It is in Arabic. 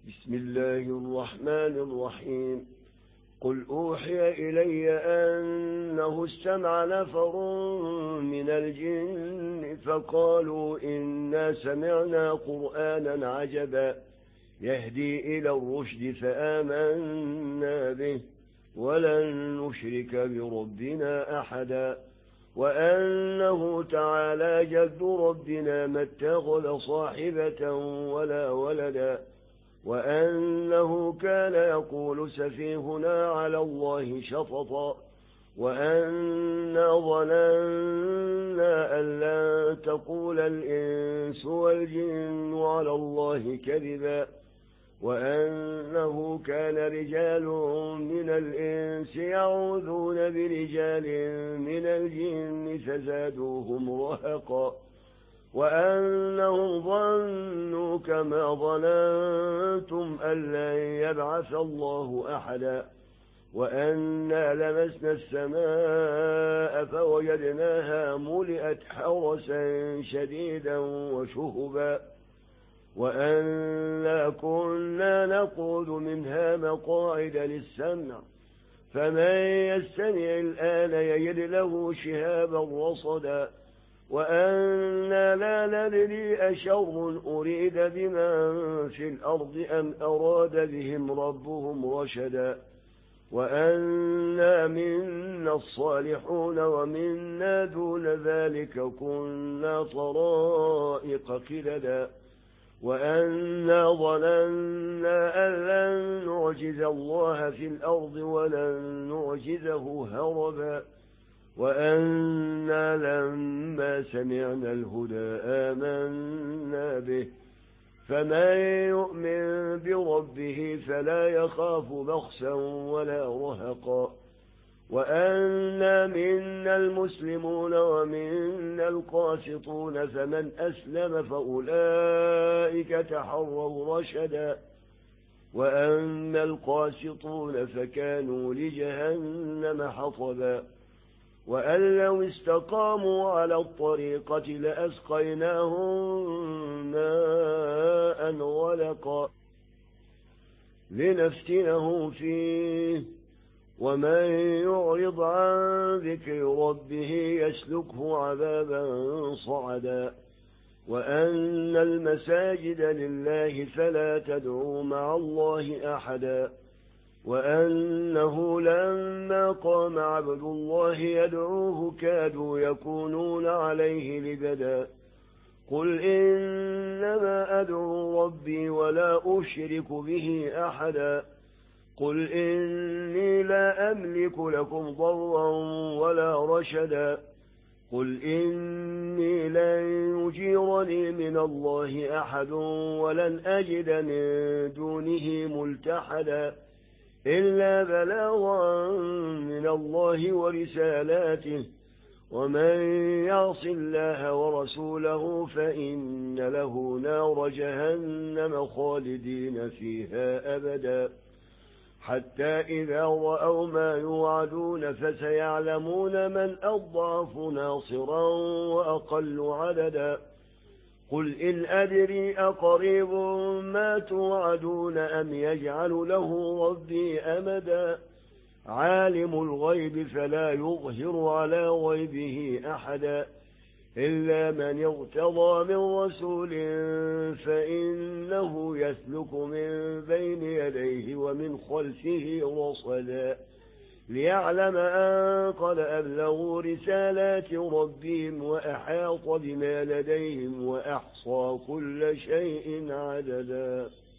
بسم الله الرحمن الرحيم. قل أوحي إلي أنه استمع نفر من الجن فقالوا إنا سمعنا قرآنا عجبا يهدي إلى الرشد فآمنا به ولن نشرك بربنا أحدا وأنه تعالى جد ربنا ما اتخذ صاحبة ولا ولدا وأنه كان يقول سفيهنا على الله شططا وأنا ظننا أن لا تقول الإنس والجن على الله كذبا وأنه كان رجال من الإنس يعوذون برجال من الجن فزادوهم رهقا وأنهم ظنوا كما ظننتم أن لن يبعث الله أحدا وأنا لمسنا السماء فوجدناها ملئت حرسا شديدا وشهبا وأنا كنا نقعد منها مقاعد للسمع فمن يستمع الآن يجد له شهابا رصدا وأنا لا ندري أشر أريد بمن في الأرض أم أراد بهم ربهم رشدا وأنا منا الصالحون ومنا دون ذلك كنا طرائق قددا وأنا ظننا أن لن نعجز الله في الأرض ولن نعجزه هربا وأنا لما سمعنا الهدى آمنا به فمن يؤمن بربه فلا يخاف بخسا ولا رهقا وأنا منا المسلمون ومنا القاسطون فمن أسلم فأولئك تحروا رشدا وأما القاسطون فكانوا لجهنم حطبا وأن لو استقاموا على الطريقة لأسقيناهم ماء غلقا لنفتنهم فيه ومن يعرض عن ذكر ربه يسلكه عذابا صعدا وأن المساجد لله فلا تدعوا مع الله أحدا وأنه لما قام عبد الله يدعوه كادوا يكونون عليه لبدا قل إنما أدعو ربي ولا أشرك به أحدا قل إني لا أملك لكم ضرا ولا رشدا قل إني لن يجيرني من الله أحد ولن أجد من دونه ملتحدا إلا بلاغا من الله ورسالاته ومن يعص الله ورسوله فإن له نار جهنم خالدين فيها أبدا حتى إذا رأوا ما يوعدون فسيعلمون من أضعف ناصرا وأقل عددا قل إن أدري أقريب ما توعدون أم يجعل له ربي أمدا عالم الغيب فلا يظهر على غيبه أحدا إلا من ارتضى من رسول فإنه يسلك من بين يديه ومن خلفه رصدا ليعلم أن قد أبلغوا رسالات ربهم وأحاط بما لديهم وأحصى كل شيء عددا.